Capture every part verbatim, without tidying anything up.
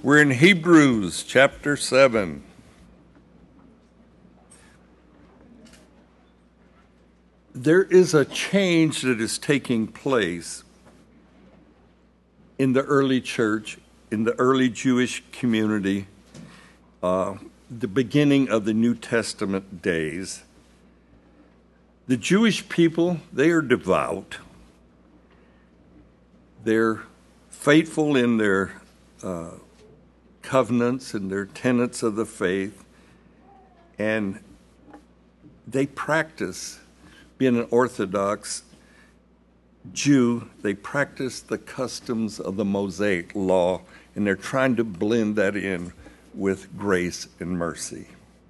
We're in Hebrews chapter seven. There is a change that is taking place in the early church, in the early Jewish community, uh, the beginning of the New Testament days. The Jewish people, they are devout. They're faithful in their uh, covenants and their tenets of the faith, and they practice, being an Orthodox Jew, they practice the customs of the Mosaic law, and they're trying to blend that in with grace and mercy.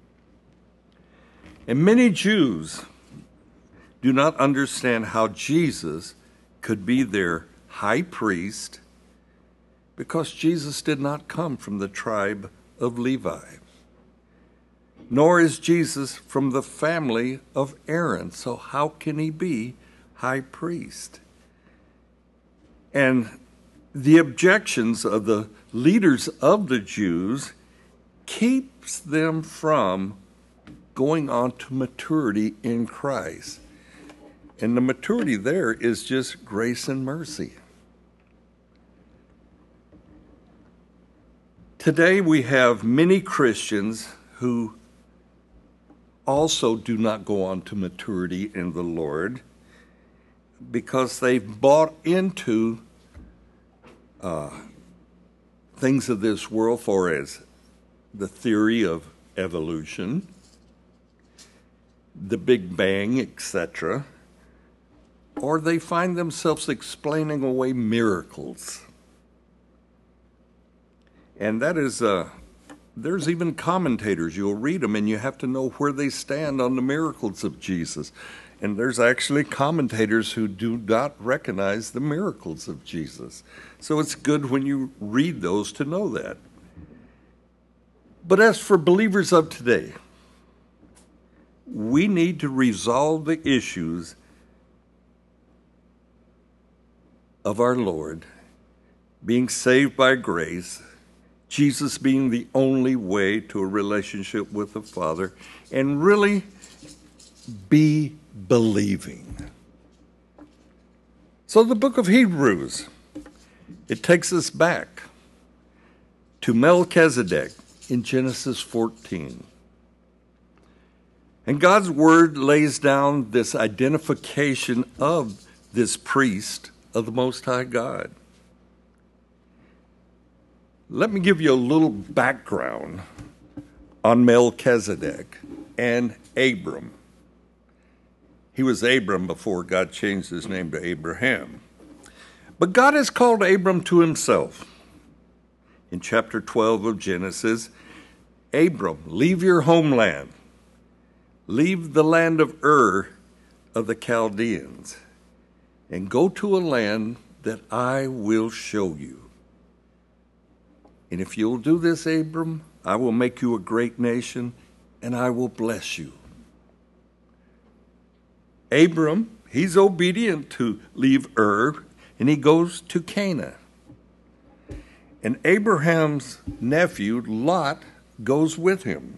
And many Jews do not understand how Jesus could be their high priest, because Jesus did not come from the tribe of Levi, nor is Jesus from the family of Aaron. So how can he be high priest? And the objections of the leaders of the Jews keeps them from going on to maturity in Christ. And the maturity there is just grace and mercy. Today we have many Christians who also do not go on to maturity in the Lord because they've bought into uh, things of this world, for as the theory of evolution, the Big Bang, et cetera, or they find themselves explaining away miracles. And that is, uh, there's even commentators, you'll read them and you have to know where they stand on the miracles of Jesus. And there's actually commentators who do not recognize the miracles of Jesus. So it's good when you read those to know that. But as for believers of today, we need to resolve the issues of our Lord, being saved by grace, Jesus being the only way to a relationship with the Father, and really be believing. So the book of Hebrews, it takes us back to Melchizedek in Genesis fourteen. And God's word lays down this identification of this priest of the Most High God. Let me give you a little background on Melchizedek and Abram. He was Abram before God changed his name to Abraham. But God has called Abram to himself. In chapter twelve of Genesis, Abram, leave your homeland. Leave the land of Ur of the Chaldeans and go to a land that I will show you. And if you'll do this, Abram, I will make you a great nation, and I will bless you. Abram, he's obedient to leave Ur, and he goes to Canaan. And Abraham's nephew, Lot, goes with him.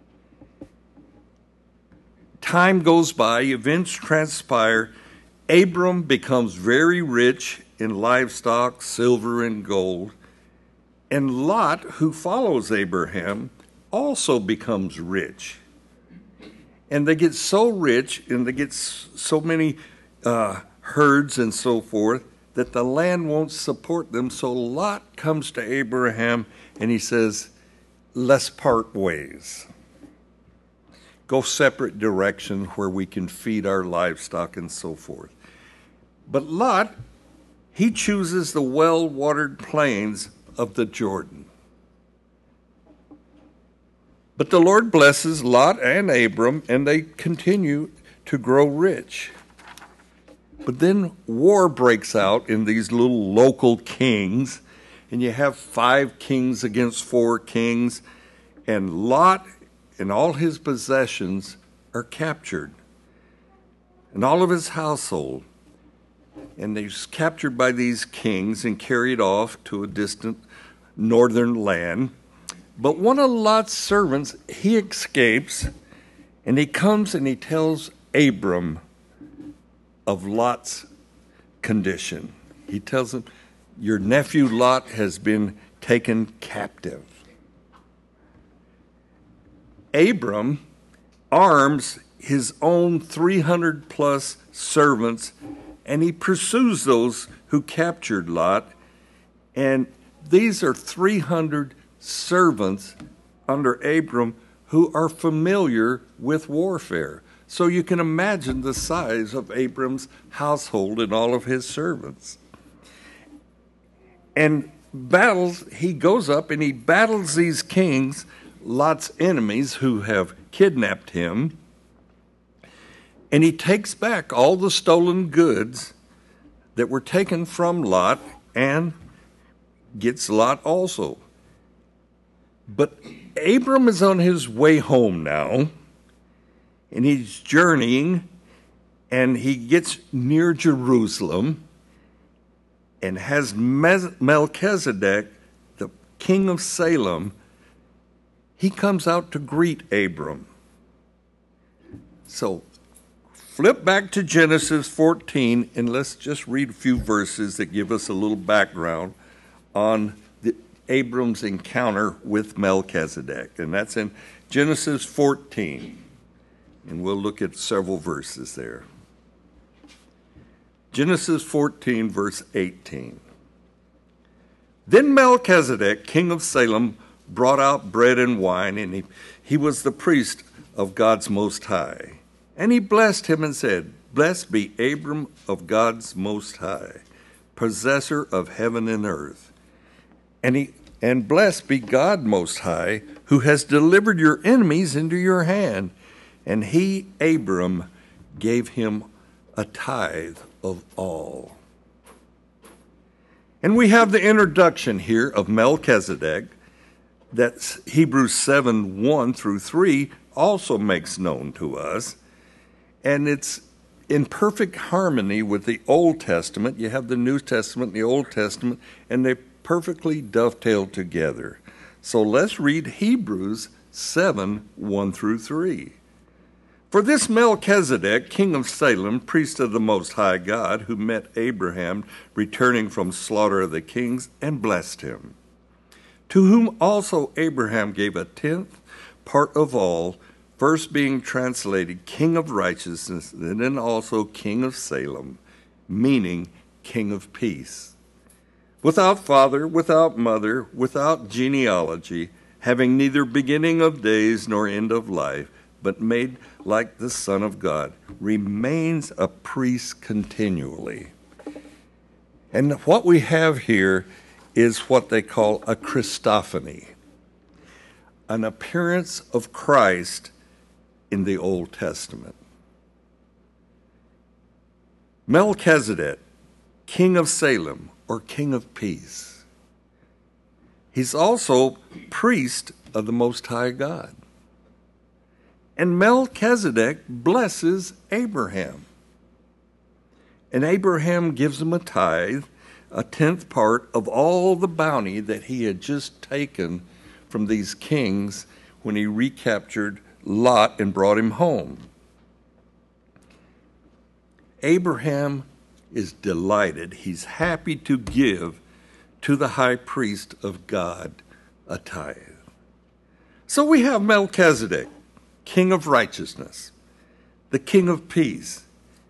Time goes by, events transpire. Abram becomes very rich in livestock, silver, and gold. And Lot, who follows Abraham, also becomes rich. And they get so rich and they get so many uh, herds and so forth that the land won't support them. So Lot comes to Abraham and he says, let's part ways. Go separate directions where we can feed our livestock and so forth. But Lot, he chooses the well-watered plains of the Jordan. But the Lord blesses Lot and Abram, and they continue to grow rich. But then war breaks out in these little local kings, and you have five kings against four kings, and Lot and all his possessions are captured, and all of his household. And they're captured by these kings and carried off to a distant northern land. But one of Lot's servants, he escapes, and he comes and he tells Abram of Lot's condition. He tells him, your nephew Lot has been taken captive. Abram arms his own three hundred plus servants, and he pursues those who captured Lot. And these are three hundred servants under Abram who are familiar with warfare. So you can imagine the size of Abram's household and all of his servants. And battles, he goes up and he battles these kings, Lot's enemies who have kidnapped him. And he takes back all the stolen goods that were taken from Lot and gets Lot also. But Abram is on his way home now, and he's journeying, and he gets near Jerusalem and has Melchizedek, the king of Salem, he comes out to greet Abram. So flip back to Genesis fourteen, and let's just read a few verses that give us a little background on the, Abram's encounter with Melchizedek. And that's in Genesis fourteen. And we'll look at several verses there. Genesis fourteen, verse eighteen. Then Melchizedek, king of Salem, brought out bread and wine, and he, he was the priest of God's Most High. And he blessed him and said, blessed be Abram of God's Most High, possessor of heaven and earth. And he and blessed be God Most High, who has delivered your enemies into your hand. And he, Abram, gave him a tithe of all. And we have the introduction here of Melchizedek that Hebrews seven, one through three also makes known to us. And it's in perfect harmony with the Old Testament. You have the New Testament and the Old Testament, and they perfectly dovetail together. So let's read Hebrews seven, one through three. For this Melchizedek, king of Salem, priest of the Most High God, who met Abraham returning from slaughter of the kings and blessed him, to whom also Abraham gave a tenth part of all, first being translated King of Righteousness, and then also King of Salem, meaning King of Peace. Without father, without mother, without genealogy, having neither beginning of days nor end of life, but made like the Son of God, remains a priest continually. And what we have here is what they call a Christophany, an appearance of Christ in the Old Testament. Melchizedek, king of Salem, or king of peace. He's also priest of the Most High God. And Melchizedek blesses Abraham. And Abraham gives him a tithe, a tenth part of all the bounty that he had just taken from these kings when he recaptured Lot and brought him home. Abraham is delighted. He's happy to give to the high priest of God a tithe. So we have Melchizedek, king of righteousness, the king of peace.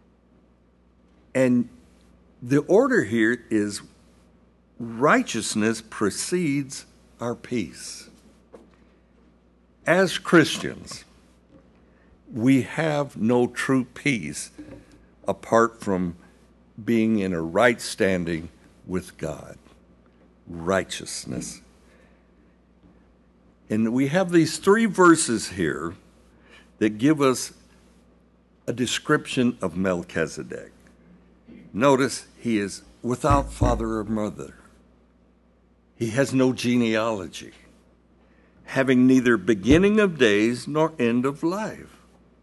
And the order here is righteousness precedes our peace. As Christians, we have no true peace apart from being in a right standing with God. Righteousness. And we have these three verses here that give us a description of Melchizedek. Notice he is without father or mother. He has no genealogy, having neither beginning of days nor end of life.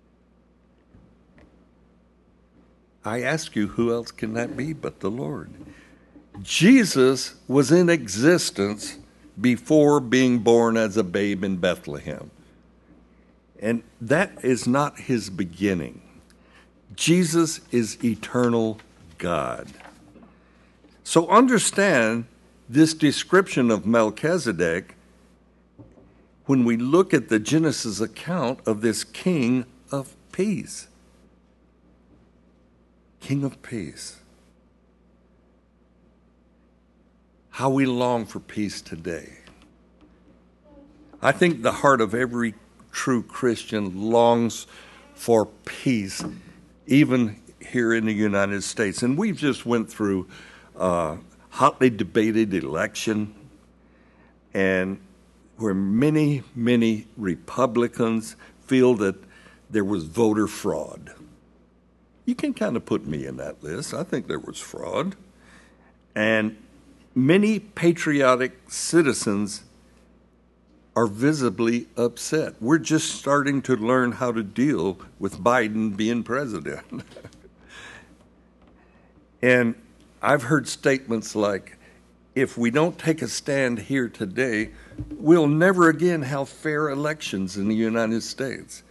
I ask you, who else can that be but the Lord? Jesus was in existence before being born as a babe in Bethlehem. And that is not his beginning. Jesus is eternal God. So understand this description of Melchizedek when we look at the Genesis account of this king of peace. King of peace. How we long for peace today. I think the heart of every true Christian longs for peace, even here in the United States. And we've just went through a hotly debated election, and where many, many Republicans feel that there was voter fraud. You can kind of put me in that list. I think there was fraud. And many patriotic citizens are visibly upset. We're just starting to learn how to deal with Biden being president. And I've heard statements like, if we don't take a stand here today, we'll never again have fair elections in the United States.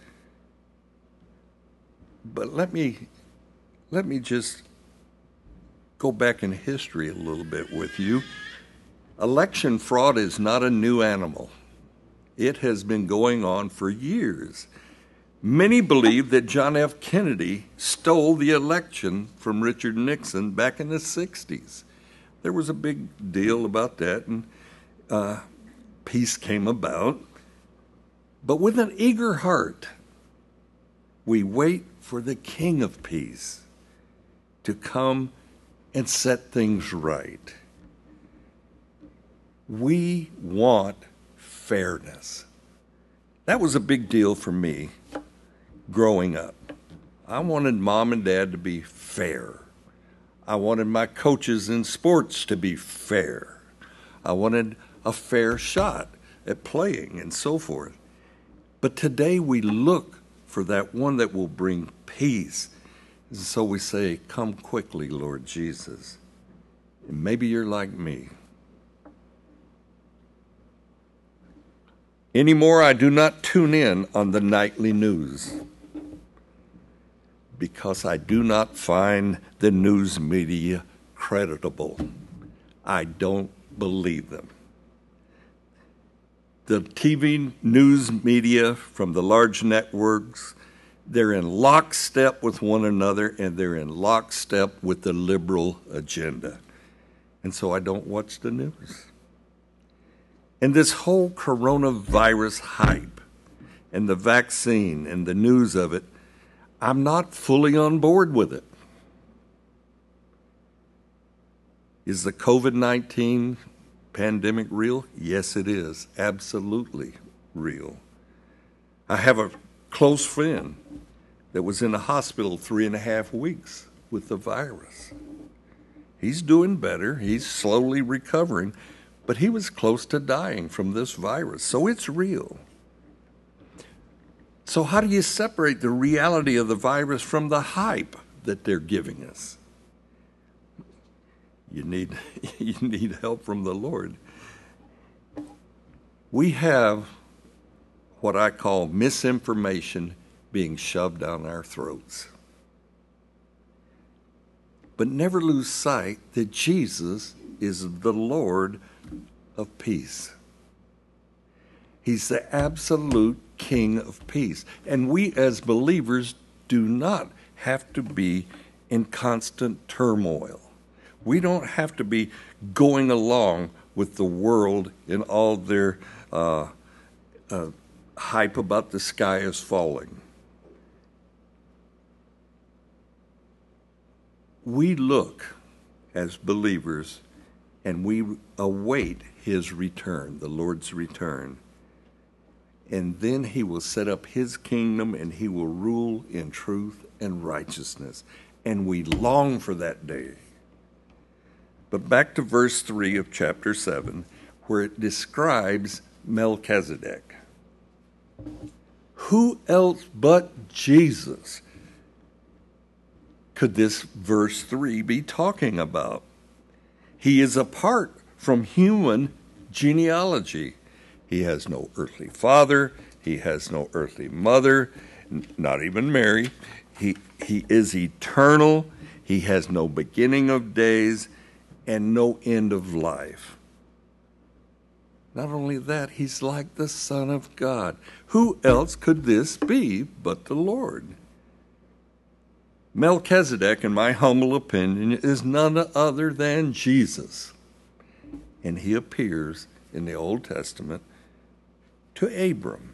But let me, let me just go back in history a little bit with you. Election fraud is not a new animal. It has been going on for years. Many believe that John F. Kennedy stole the election from Richard Nixon back in the sixties. There was a big deal about that, and uh, peace came about. But with an eager heart, we wait for the King of Peace to come and set things right. We want fairness. That was a big deal for me growing up. I wanted mom and dad to be fair. I wanted my coaches in sports to be fair. I wanted a fair shot at playing and so forth. But today we look for that one that will bring peace. And so we say, come quickly, Lord Jesus. And maybe you're like me. Anymore, I do not tune in on the nightly news because I do not find the news media creditable. I don't believe them. The T V news media from the large networks, they're in lockstep with one another, and they're in lockstep with the liberal agenda. And so I don't watch the news. And this whole coronavirus hype and the vaccine and the news of it, I'm not fully on board with it. Is the COVID nineteen pandemic real? Yes, it is. Absolutely real. I have a close friend that was in a hospital three and a half weeks with the virus. He's doing better. He's slowly recovering, but he was close to dying from this virus. So it's real. So how do you separate the reality of the virus from the hype that they're giving us? You need, you need help from the Lord. We have what I call misinformation being shoved down our throats. But never lose sight that Jesus is the Lord of peace. He's the absolute King of peace. And we as believers do not have to be in constant turmoil. We don't have to be going along with the world in all their uh, uh, hype about the sky is falling. We look as believers and we await his return, the Lord's return. And then he will set up his kingdom and he will rule in truth and righteousness. And we long for that day. But back to verse three of chapter seven, where it describes Melchizedek. Who else but Jesus could this verse three be talking about? He is apart from human genealogy. He has no earthly father. He has no earthly mother, not even Mary. He, he is eternal. He has no beginning of days and no end of life. Not only that, he's like the Son of God. Who else could this be but the Lord? Melchizedek, in my humble opinion, is none other than Jesus. And he appears in the Old Testament to Abram.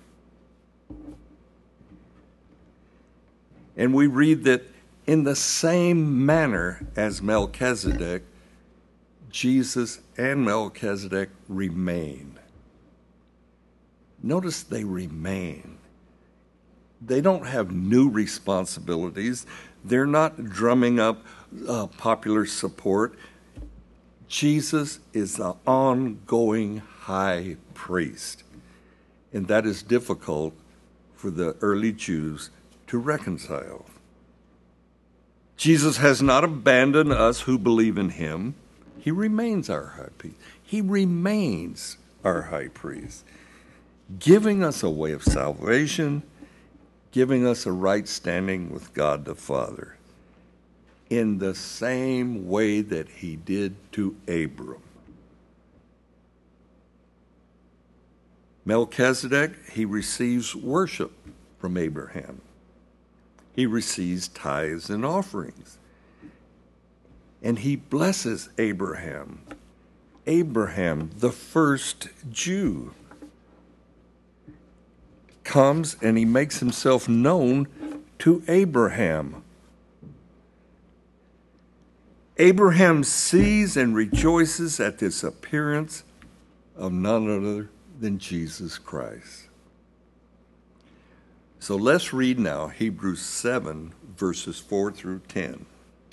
And we read that in the same manner as Melchizedek, Jesus and Melchizedek remain. Notice they remain. They don't have new responsibilities. They're not drumming up uh, popular support. Jesus is the ongoing high priest. And that is difficult for the early Jews to reconcile. Jesus has not abandoned us who believe in him. He remains our high priest. He remains our high priest, giving us a way of salvation, giving us a right standing with God the Father, in the same way that he did to Abram. Melchizedek, he receives worship from Abraham. He receives tithes and offerings. And he blesses Abraham. Abraham, the first Jew, comes and he makes himself known to Abraham. Abraham sees and rejoices at this appearance of none other than Jesus Christ. So let's read now Hebrews seven, verses four through ten.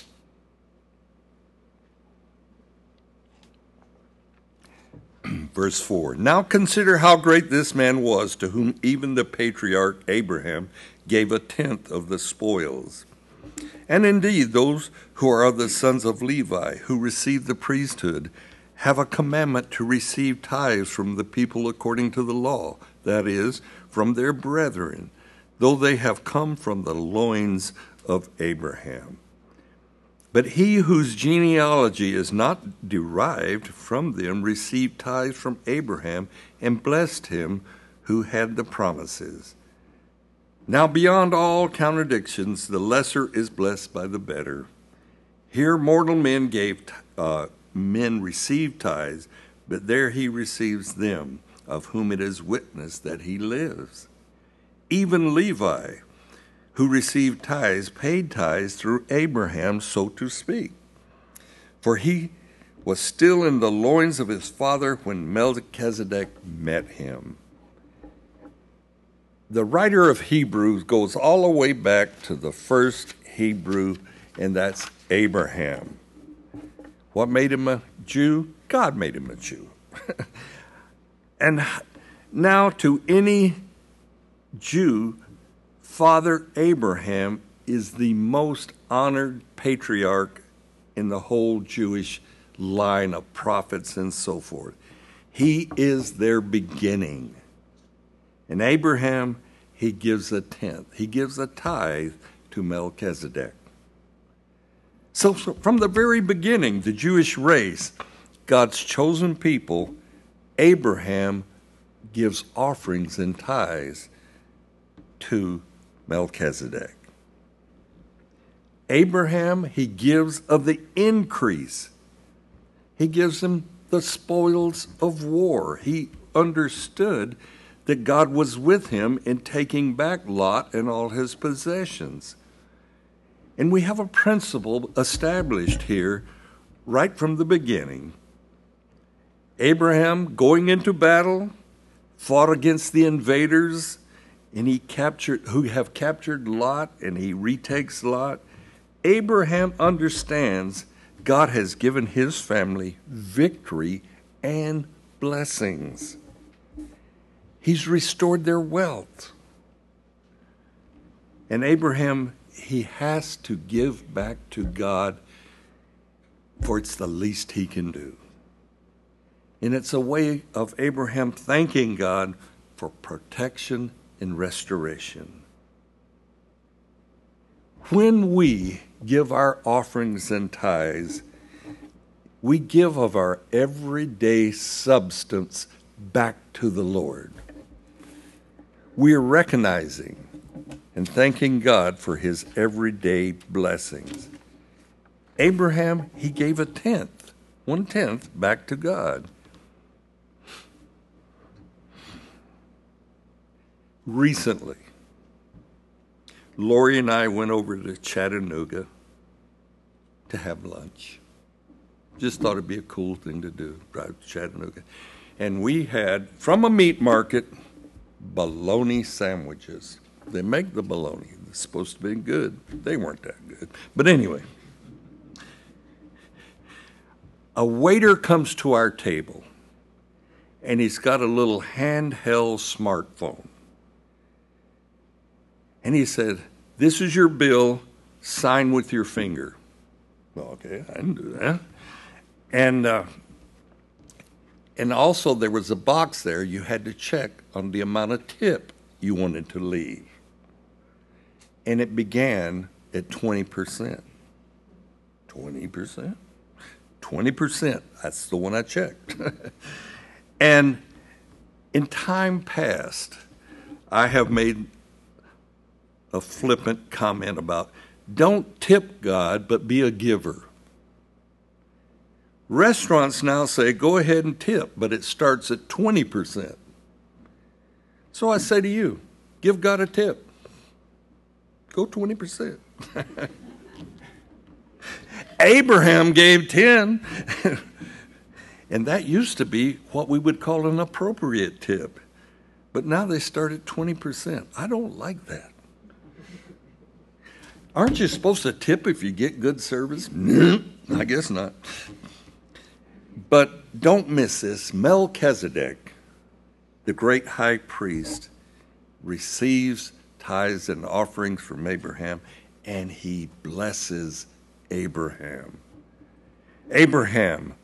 Verse four, now consider how great this man was, to whom even the patriarch Abraham gave a tenth of the spoils. And indeed, those who are of the sons of Levi, who receive the priesthood, have a commandment to receive tithes from the people according to the law, that is, from their brethren, though they have come from the loins of Abraham. But he whose genealogy is not derived from them received tithes from Abraham and blessed him who had the promises. Now beyond all contradictions, the lesser is blessed by the better. Here mortal men gave uh, men received tithes, but there he receives them, of whom it is witnessed that he lives. Even Levi, who received tithes, paid tithes through Abraham, so to speak. For he was still in the loins of his father when Melchizedek met him. The writer of Hebrews goes all the way back to the first Hebrew, and that's Abraham. What made him a Jew? God made him a Jew. And now to any Jew, Father Abraham is the most honored patriarch in the whole Jewish line of prophets and so forth. He is their beginning. And Abraham, he gives a tenth. He gives a tithe to Melchizedek. So from the very beginning, the Jewish race, God's chosen people, Abraham gives offerings and tithes to Melchizedek. Abraham, he gives of the increase. He gives him the spoils of war. He understood that God was with him in taking back Lot and all his possessions. And we have a principle established here right from the beginning. Abraham, going into battle, fought against the invaders, and he captured, who have captured Lot, and he retakes Lot. Abraham understands God has given his family victory and blessings. He's restored their wealth. And Abraham, he has to give back to God, for it's the least he can do. And it's a way of Abraham thanking God for protection and restoration. When we give our offerings and tithes, we give of our everyday substance back to the Lord. We are recognizing and thanking God for his everyday blessings. Abraham, he gave a tenth, one tenth back to God. Recently, Lori and I went over to Chattanooga to have lunch. Just thought it'd be a cool thing to do, drive to Chattanooga. And we had, from a meat market, bologna sandwiches. They make the bologna. It's supposed to be good. They weren't that good. But anyway, a waiter comes to our table, and he's got a little handheld smartphone. And he said, "This is your bill, sign with your finger." Well, okay, I can do that. And uh, and also there was a box there you had to check on the amount of tip you wanted to leave. And it began at twenty percent. twenty percent? twenty percent. That's the one I checked. And in time past, I have made a flippant comment about don't tip God, but be a giver. Restaurants now say, go ahead and tip, but it starts at twenty percent. So I say to you, give God a tip. Go twenty percent. Abraham gave ten, and that used to be what we would call an appropriate tip. But now they start at twenty percent. I don't like that. Aren't you supposed to tip if you get good service? No, I guess not. But don't miss this. Melchizedek, the great high priest, receives tithes and offerings from Abraham, and he blesses Abraham. Abraham,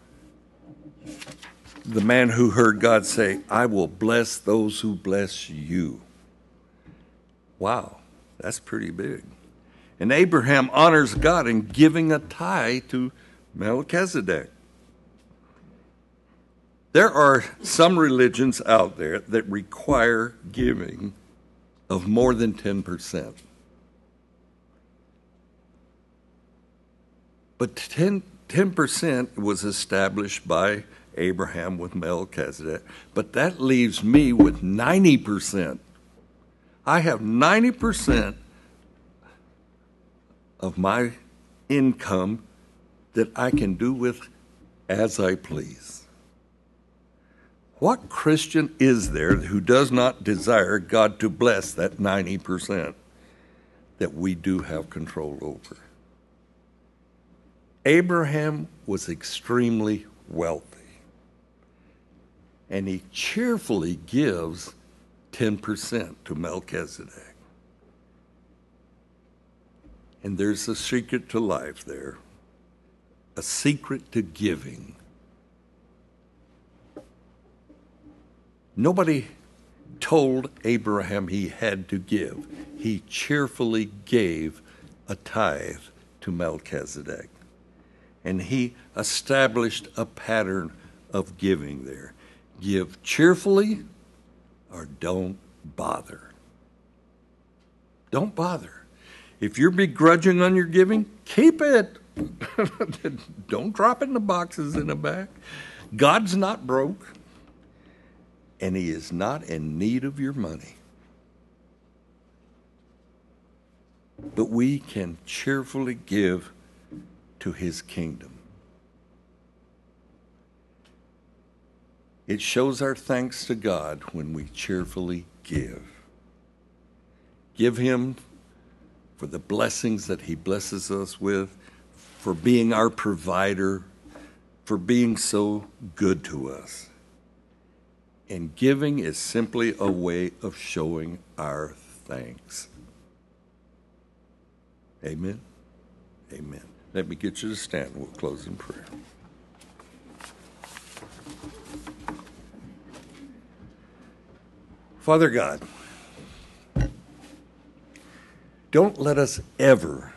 the man who heard God say, "I will bless those who bless you." Wow, that's pretty big. And Abraham honors God in giving a tithe to Melchizedek. There are some religions out there that require giving of more than ten percent. But ten percent was established by Abraham with Melchizedek, but that leaves me with ninety percent. I have ninety percent of my income that I can do with as I please. What Christian is there who does not desire God to bless that ninety percent that we do have control over? Abraham was extremely wealthy, and he cheerfully gives ten percent to Melchizedek. And there's a secret to life there, a secret to giving. Nobody told Abraham he had to give. He cheerfully gave a tithe to Melchizedek. And he established a pattern of giving there. Give cheerfully or don't bother. Don't bother. If you're begrudging on your giving, keep it. Don't drop it in the boxes in the back. God's not broke, and he is not in need of your money. But we can cheerfully give to his kingdom. It shows our thanks to God when we cheerfully give. Give him for the blessings that he blesses us with, for being our provider, for being so good to us. And giving is simply a way of showing our thanks. Amen? Amen. Let me get you to stand. We'll close in prayer. Father God, don't let us ever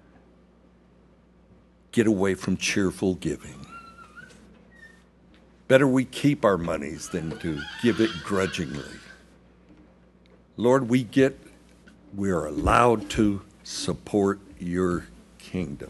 get away from cheerful giving. Better we keep our monies than to give it grudgingly. Lord, we get, we are allowed to support your kingdom.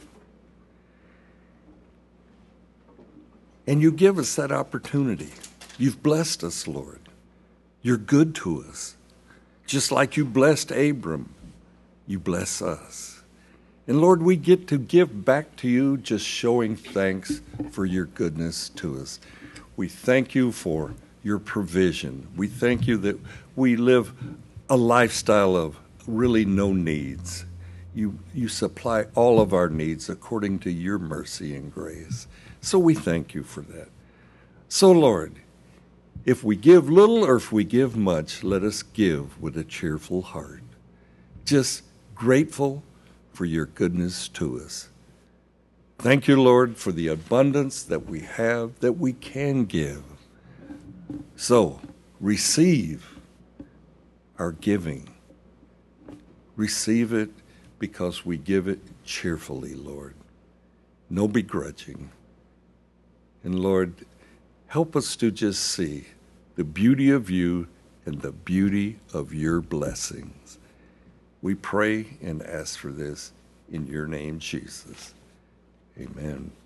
And you give us that opportunity. You've blessed us, Lord. You're good to us. Just like you blessed Abram, you bless us. And Lord, we get to give back to you, just showing thanks for your goodness to us. We thank you for your provision. We thank you that we live a lifestyle of really no needs. You, you supply all of our needs according to your mercy and grace. So we thank you for that. So, Lord, if we give little or if we give much, let us give with a cheerful heart, just grateful for your goodness to us. Thank you, Lord, for the abundance that we have, that we can give. So, receive our giving. Receive it because we give it cheerfully, Lord. No begrudging. And Lord, help us to just see the beauty of you and the beauty of your blessings. We pray and ask for this in your name, Jesus. Amen.